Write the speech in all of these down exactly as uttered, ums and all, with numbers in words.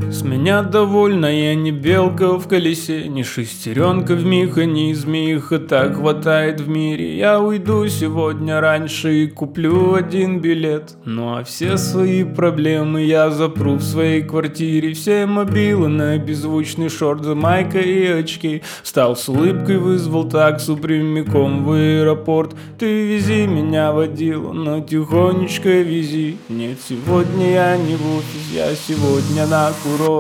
С меня довольна, я не белка в колесе, не шестеренка в механизме, их и так хватает в мире. Я уйду сегодня раньше и куплю один билет. Ну а все свои проблемы я запру в своей квартире. Все мобилы на беззвучный шорт, за майкой и очки. Встал с улыбкой, вызвал таксу прямиком в аэропорт. Ты вези меня, водила, но тихонечко вези. Нет, сегодня я не в офис, я сегодня на курорт.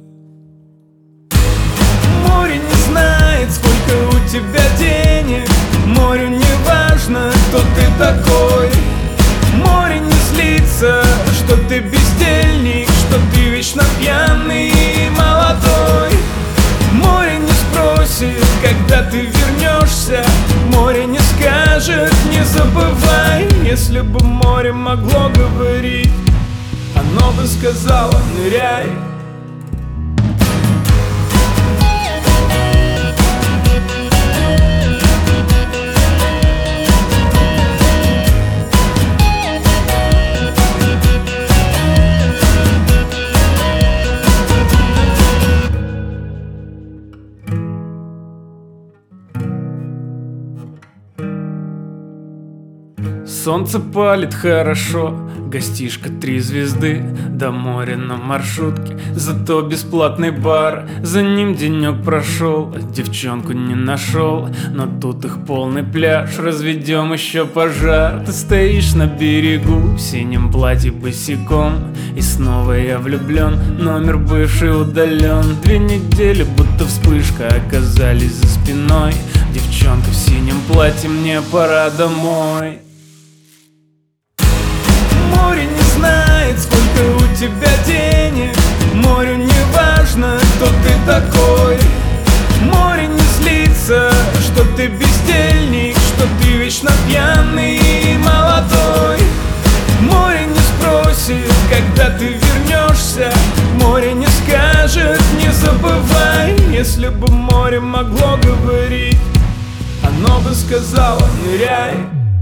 Море не знает, сколько у тебя денег. Морю не важно, кто ты такой. Море не злится, что ты бездельник, что ты вечно пьяный и молодой. Море не спросит, когда ты вернешься. Море не скажет, не забывай. Если бы море могло говорить, оно бы сказало: ныряй. Солнце палит хорошо, гостишка три звезды, до моря на маршрутке, зато бесплатный бар. За ним денек прошел, девчонку не нашел, но тут их полный пляж, разведем еще пожар. Ты стоишь на берегу в синем платье босиком, и снова я влюблен, номер бывший удален. Две недели будто вспышка оказались за спиной. Девчонка в синем платье, мне пора домой. Море не знает, сколько у тебя денег. Морю не важно, кто ты такой. Море не злится, что ты бездельник, что ты вечно пьяный и молодой. Море не спросит, когда ты вернешься. Море не скажет, не забывай. Если бы море могло говорить, оно бы сказало: ныряй.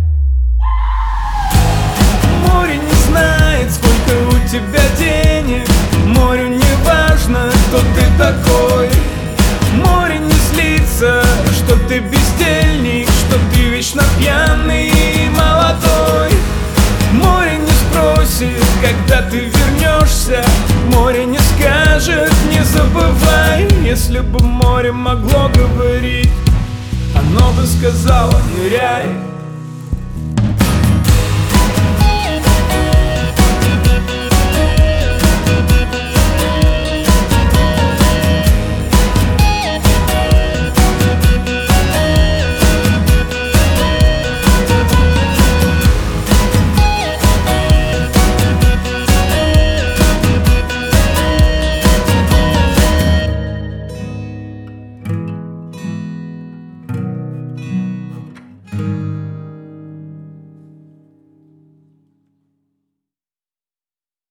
Море не знает, сколько у тебя денег. Морю не важно, кто ты такой. Море не злится, что ты бездельник, что ты вечно пьяный и молодой. Море не спросит, когда ты вернешься. Море не скажет, не забывай. Если бы море могло говорить, оно бы сказало: ныряй.